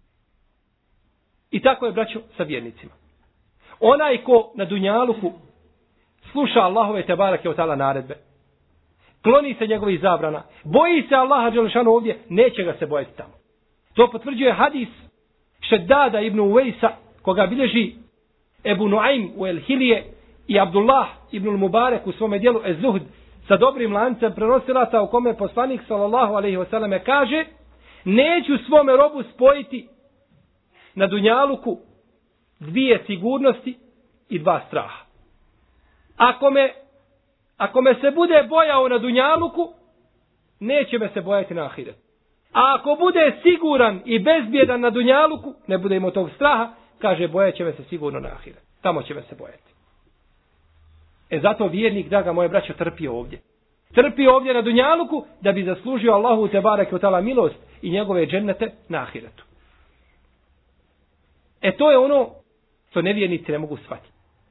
I tako je, braćo, sa vjernicima. Onaj ko na dunjaluku sluša Allahove te barak je o ta'ala naredbe, kloni se njegovih zabrana, boji se Allaha dželešanu ovdje, neće ga se bojati tamo. To potvrđuje hadis Šeddada ibn Uvejsa, koga bilježi Ebu Nuaym u El Hilije i Abdullah ibn Mubarek u svome dijelu Ez-Zuhd sa dobrim lancem prenosilaca, u kome poslanik sallallahu alejhi ve selleme kaže: neću svome robu spojiti na dunjaluku dvije sigurnosti i dva straha. Ako me, ako me se bude bojao na dunjaluku, neće me se bojati na ahiretu. A ako bude siguran i bezbjedan na dunjaluku, ne bude imao tog straha, kaže, bojat će me se sigurno na ahiretu. Tamo će me se bojati. E zato vjernik, draga moje braćo, trpi ovdje. Trpi ovdje na dunjaluku da bi zaslužio Allahu te bareke ve taala milost i njegove džennete na ahiretu. E to je ono što nevjernici ne mogu shvatiti.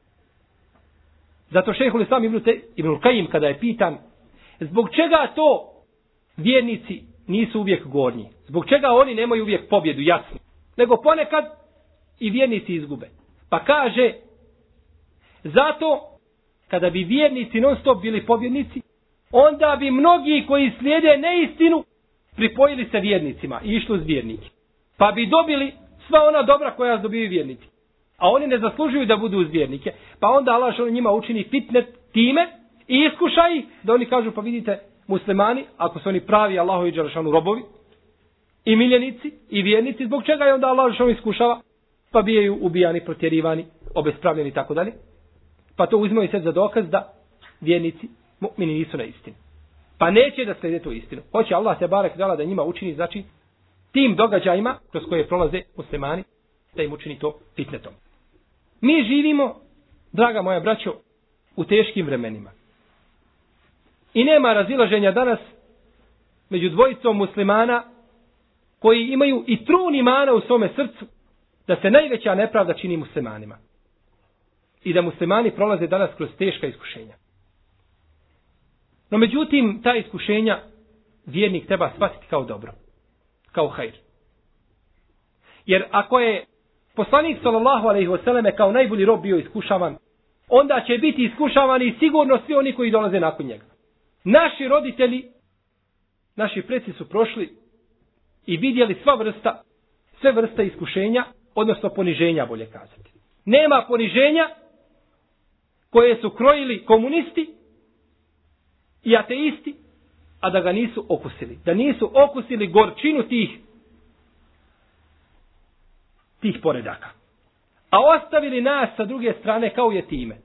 Zato šejhul Islam ibn Ibnul Kajim, kada je pitan zbog čega to vjernici nisu uvijek gornji, zbog čega oni nemaju uvijek pobjedu, jasno, nego ponekad i vjernici izgube. Pa kaže, zato kada bi vjernici non stop bili pobjednici, onda bi mnogi koji slijede neistinu pripojili se vjernicima i išli uz vjernike. Pa bi dobili sva ona dobra koja dobiju vjernici. A oni ne zaslužuju da budu uz vjernike. Pa onda Allah što njima učini fitnet time i iskuša ih da oni kažu, pa vidite, muslimani, ako su oni pravi Allahovi dželešanu robovi i miljenici i vjernici, zbog čega je onda Allah što iskušava? Pa bijaju ubijani, protjerivani, obespravljeni i tako dalje. Pa to uzimaju se za dokaz da vjernici, mu'mini nisu na istini. Pa neće da slijede tu istinu. Hoće Allah te barek dala da njima učini, znači, tim događajima kroz koje prolaze muslimani, da im učini to fitnetom. Mi živimo, draga moja braćo, u teškim vremenima. I nema razilaženja danas među dvojicom muslimana koji imaju i trun imana u svome srcu da se najveća nepravda čini muslimanima. I da muslimani prolaze danas kroz teška iskušenja. No međutim, ta iskušenja vjernik treba shvatiti kao dobro. Kao hajr. Jer ako je poslanik sallallahu alejhi ve selleme kao najbolji rob bio iskušavan, onda će biti iskušavani i sigurno svi oni koji dolaze nakon njega. Naši roditelji, naši preci su prošli i vidjeli sva vrsta, sve vrste iskušenja, odnosno poniženja, bolje kazati. Nema poniženja koje su krojili komunisti i ateisti, a da ga nisu okusili. Da nisu okusili gorčinu tih tih poredaka. A ostavili nas sa druge strane kao jetime.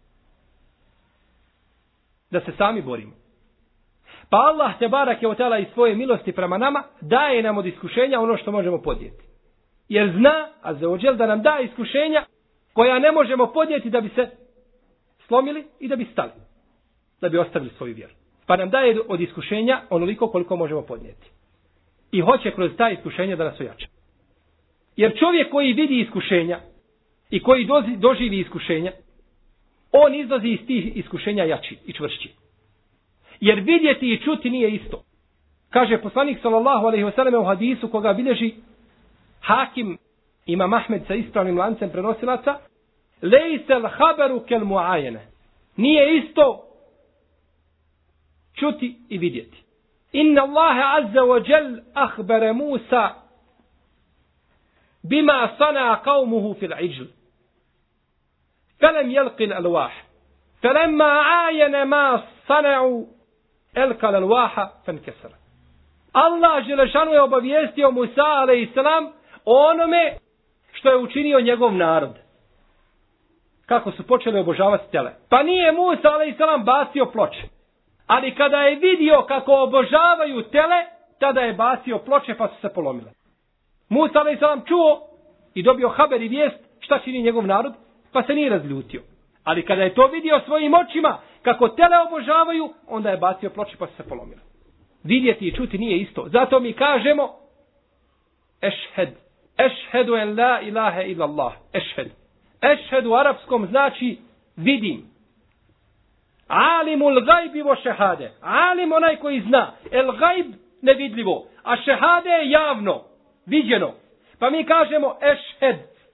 Da se sami borimo. Pa Allah te barak je o ta'ala iz svoje milosti prema nama daje nam od iskušenja ono što možemo podnijeti. Jer zna, a za ođel, da nam da iskušenja koja ne možemo podnijeti da bi se slomili i da bi stali. Da bi ostavili svoju vjeru. Pa nam daje od iskušenja onoliko koliko možemo podnijeti. I hoće kroz ta iskušenja da nas ojača. Jer čovjek koji vidi iskušenja i koji dozi, doživi iskušenja, on izlazi iz tih iskušenja jači i čvršći. Jer vidjeti i čuti nije isto. Kaže poslanik sallallahu alejhi ve selleme u hadisu koga bilježi Hakim Imam Ahmed sa ispravnim lancem prenosilaca, lejsel haberu kel muajene. Nije isto čuti i vidjeti. Inna Allahe azza wa jal ahbere Musa bima sana qawmuhu fil ijl. Felem jelqil alwah. Felemma ajene ma sana'u elkal alwaha fankesara. Allah Želešanu je obavijestio Musa alejselam o onome što je učinio njegov narod. Kako su počeli obožavati tele. Pa nije Musa alejselam bacio ploče. Ali kada je vidio kako obožavaju tele, tada je bacio ploče pa su se polomile. Musa alejselam čuo i dobio haber i vijest šta čini njegov narod, pa se nije razljutio. Ali kada je to vidio svojim očima, kako tele obožavaju, onda je bacio ploče pa su se polomile. Vidjeti i čuti nije isto. Zato mi kažemo ešhed. Ešhedu en la ilahe illallah. Ešhed. Ešhed u arapskom znači vidim. Alimul gajbi vo šehade. Alim onaj koji zna. El gajb nevidljivo. A šehade je javno. Viđeno. Pa mi kažemo ešhed.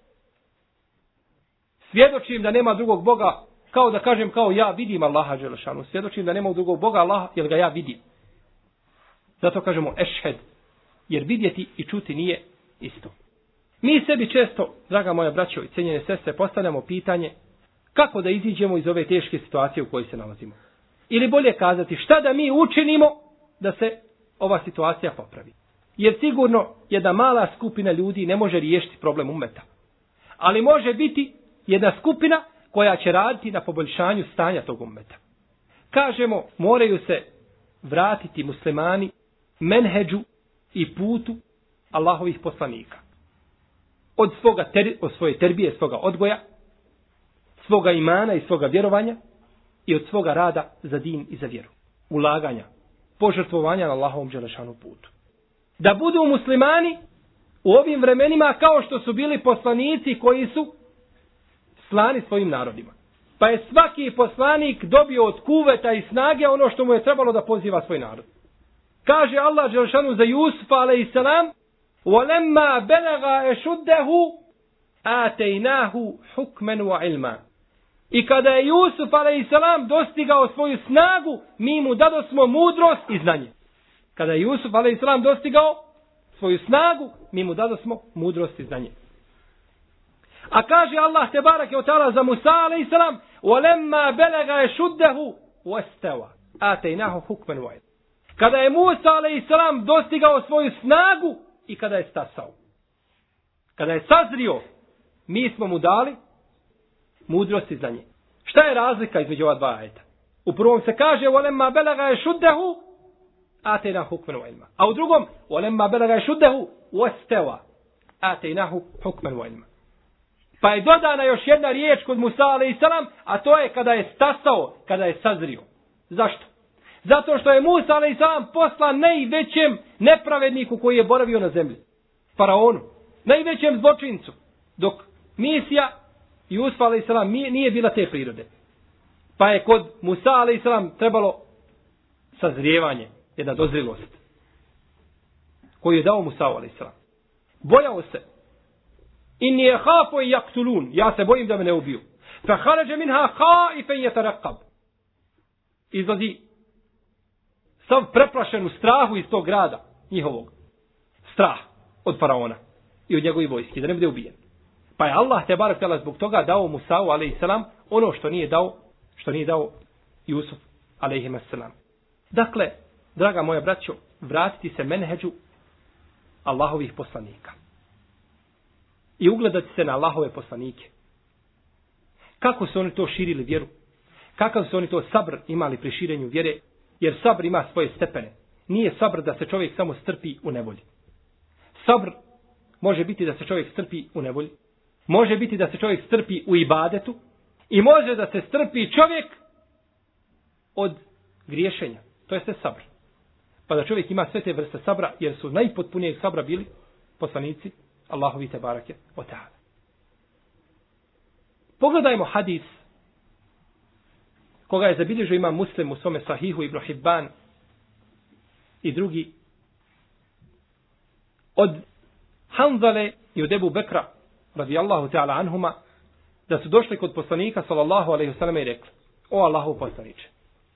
Svjedočim da nema drugog Boga. Kao da kažem kao ja vidim Allaha dželešanu. Svjedočim da nema drugog Boga Allaha jer ga ja vidim. Zato kažemo ešhed. Jer vidjeti i čuti nije isto. Mi sebi često, draga moja braćo i cijenjene sestre, postavljamo pitanje kako da iziđemo iz ove teške situacije u kojoj se nalazimo. Ili bolje kazati šta da mi učinimo da se ova situacija popravi. Jer sigurno jedna mala skupina ljudi ne može riješiti problem ummeta. Ali može biti jedna skupina koja će raditi na poboljšanju stanja tog ummeta. Kažemo, moraju se vratiti muslimani menheđu i putu Allahovih poslanika. Od, svoga ter, od svoje terbije, svoga odgoja, svoga imana i svoga vjerovanja i od svoga rada za din i za vjeru. Ulaganja, požrtvovanja na Allahovom dželešanu putu. Da budu muslimani u ovim vremenima kao što su bili poslanici koji su slani svojim narodima. Pa je svaki poslanik dobio od kuveta i snage ono što mu je trebalo da poziva svoj narod. Kaže Allah dželešanu za Jusufa alejselam: وَلَمَّا بَلَغَ أَشُدَّهُ آتَيْنَاهُ حُكْمًا وَعِلْمًا. I kada je Jusuf alejselam dostigao svoju snagu, mi mu dadosmo mudrost i znanje. Kada je Jusuf alejselam dostigao svoju snagu, mi mu dadosmo mudrost i znanje. A kaže Allah tebareke ve taala za Musa alejselam: وَلَمَّا بَلَغَ أَشُدَّهُ وَاسْتَوَى آتَيْنَاهُ حُكْمًا وَعِلْمًا. Kada je Musa alejselam dostigao svoju snagu i kada je stasao. Kada je sazrio, mi smo mu dali mudrost i znanje. Šta je razlika između ova dva ajeta? U prvom se kaže وَلَمَّا بَلَغَ يَشُدَّهُ آتَيْنَاهُ حُكْمًا وَعِلْمًا. A u drugom وَلَمَّا بَلَغَ يَشُدَّهُ وَاسْتَوَى آتَيْنَاهُ حُكْمًا وَعِلْمًا. Pa je dodana još jedna riječ kod Musa alejselam, a to je kada je stasao, kada je sazrio. Zašto? Zato što je Musa alejselam poslan najvećem nepravedniku koji je boravio na zemlji. Faraonu. Najvećem zločincu. Dok misija Jusufa alejselam nije bila te prirode. Pa je kod Musa alejselam trebalo sazrijevanje, jedna dozrilost koju je dao Musa alejselam. Bojao se. Inni yakhafu an yaqtulun. Ja se bojim da me ne ubiju. Fa kharaja minha khaifan yatarqab. Izlazi sav preplašen u strahu iz tog grada njihovog. Strah od faraona i od njegovih vojski, da ne bude ubijen. Pa je Allah te barek tela zbog toga dao Musa'u alejselam ono što nije dao, što nije dao Jusuf alejselam. Dakle, draga moja braćo, vratiti se menheđu Allahovih poslanika. I ugledati se na Allahove poslanike. Kako su oni to širili vjeru? Kakav su oni to sabr imali pri širenju vjere? Jer sabr ima svoje stepene. Nije sabr da se čovjek samo strpi u nevolji. Sabr može biti da se čovjek strpi u nevolji. Može biti da se čovjek strpi u ibadetu. I može da se strpi čovjek od griješenja. To je sve sabr. Pa da čovjek ima sve te vrste sabra, jer su najpotpunijeg sabra bili poslanici Allahovi te barake o ta'ala. Pogledajmo hadis koga je zabilježio ima Muslim u svome sahihu, Ibn Hibban i drugi, od Hanzale i od Ebu Bekra radijallahu ta'ala anhuma, da su došli kod poslanika sallallahu alejhi ve sellem i rekli: o Allahov poslaniče,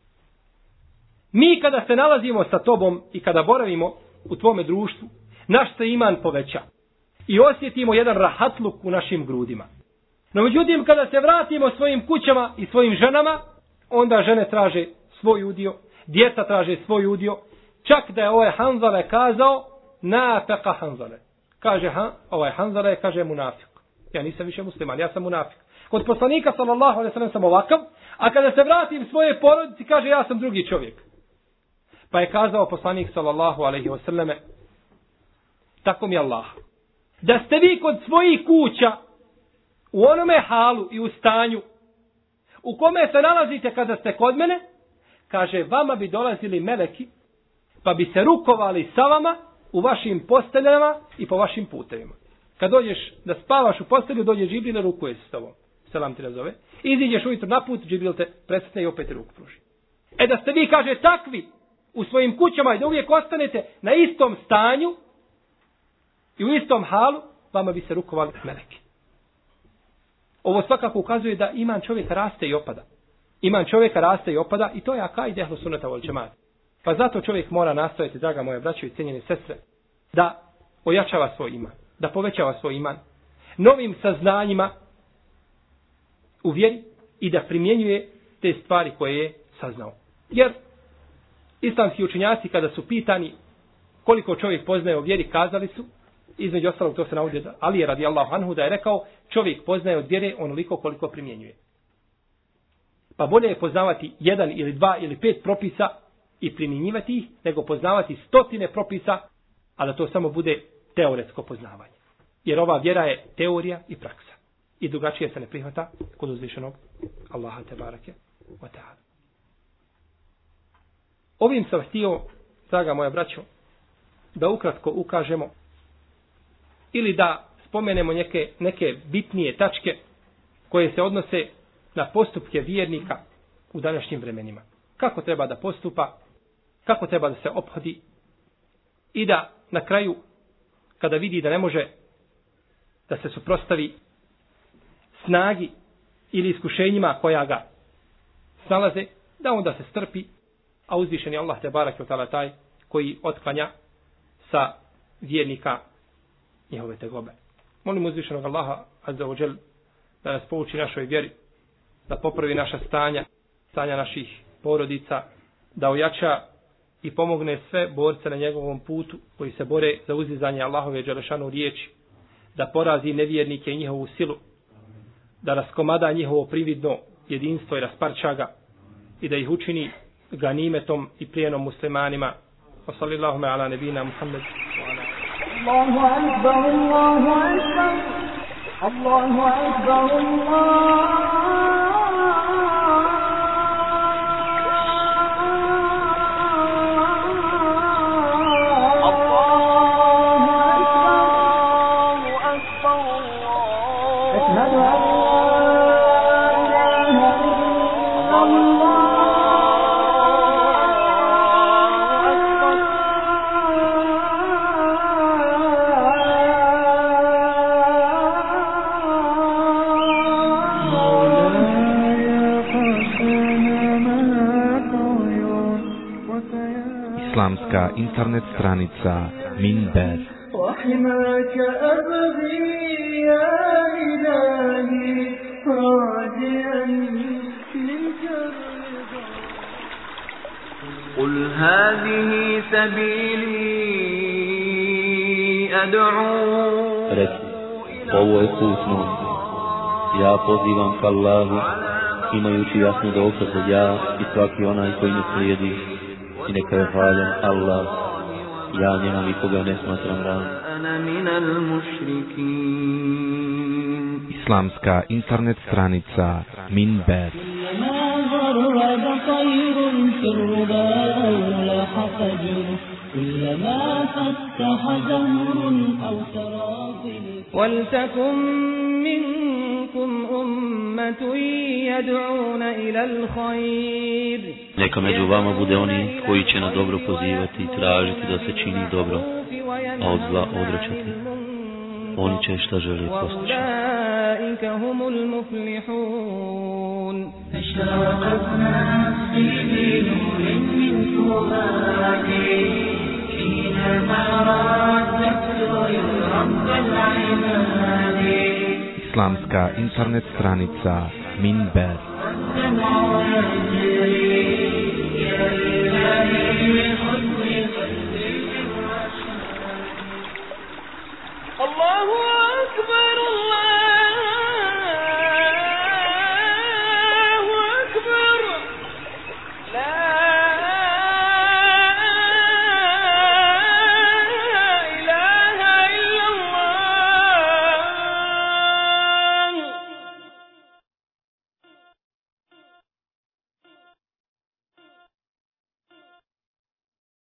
mi kada se nalazimo sa tobom i kada boravimo u tvome društvu, naš se iman poveća i osjetimo jedan rahatluk u našim grudima. No međutim, kada se vratimo svojim kućama i svojim ženama, onda žene traže svoj udio, djeca traže svoj udio, čak da je ovaj Hanzale kazao nafeqa Hanzale. Kaže, ha, ovaj Hanzale kaže munafik. Ja nisam više musliman, ja sam munafik. Kod poslanika sallallahu alejhi ve sellem sam ovakav, a kada se vratim svoje porodici, kaže, ja sam drugi čovjek. Pa je kazao poslanik sallallahu alejhi ve selleme: tako mi Allah, da ste vi kod svojih kuća u onome halu i u stanju u kome se nalazite kada ste kod mene, kaže, vama bi dolazili meleki, pa bi se rukovali sa vama u vašim posteljama i po vašim putevima. Kad dođeš da spavaš u postelju, dođe Džibril i rukuje se s tobom. selam ti nazove, iziđeš ujutro na put, Džibril te presretne i opet te ruku pruži. E da ste vi, kaže, takvi u svojim kućama i da uvijek ostanete na istom stanju i u istom halu, vama bi se rukovali meleki. Ovo svakako ukazuje da iman čovjeka raste i opada. Iman čovjeka raste i opada i to je akaid ehlu sunneta vel džemaat. Pa zato čovjek mora nastojati, draga moja braćo i cijenjene sestre, da ojačava svoj iman, da povećava svoj iman novim saznanjima u vjeri i da primjenjuje te stvari koje je saznao. Jer islamski učenjaci kada su pitani koliko čovjek poznaje o vjeri, kazali su, između ostalog to se navodi od Alije radijallahu anhu, da je rekao čovjek poznaje od vjere onoliko koliko primjenjuje. Pa bolje je poznavati jedan ili dva ili pet propisa i primjenjivati ih, nego poznavati stotine propisa, a da to samo bude teoretsko poznavanje. Jer ova vjera je teorija i praksa. I drugačije se ne prihvata kod uzvišenog Allaha tebareke wa ta'ala. Ovim sam htio, draga moja braćo, da ukratko ukažemo ili da spomenemo neke, neke bitnije tačke koje se odnose na postupke vjernika u današnjim vremenima. Kako treba da postupa, kako treba da se ophodi i da na kraju, kada vidi da ne može da se suprotstavi snagi ili iskušenjima koja ga snalaze, da onda se strpi, a uzvišen je Allah te barake ta'ala taj koji otklanja sa vjernika njihove tegobe. Molim uzvišenog Allaha azza wa džel da nas pouči našoj vjeri, da popravi naša stanja, stanja naših porodica, da ojača i pomogne sve borce na njegovom putu koji se bore za uzizanje Allahove dželešanu riječi, da porazi nevjernike i njihovu silu, da raskomada njihovo prividno jedinstvo i rasparča ga i da ih učini ganimetom i plijenom muslimanima. Wa sallallahu ala nebina Muhammed. Allahu akbar, Allahu akbar, Allahu akbar, Allah. Islamska internet stranica Minber. وحماك أبغي يا إلهي راجيا منك الرضا. قل هذه سبيلي أدعو. Reci, ovo je put moj. Ja pozivam k Allahu, imajući jasne dokaze, ja i svaki onaj koji me slijedi. I neka je hvaljen Allah, ja njemu nikoga ne smatram ravnim. Islamska internet stranica Minber. ولتكن منكم أمة يدعون إلى الخير. Neka među vama bude oni koji će na dobro pozivati i tražiti da se čini dobro, a od zla odvraćati. Oni će šta žele postići. أولئك هم المفلحون. أشرقت نفسي بنور من فؤادي حينما رددت يا رب العباد. Islamska internet stranica Minber.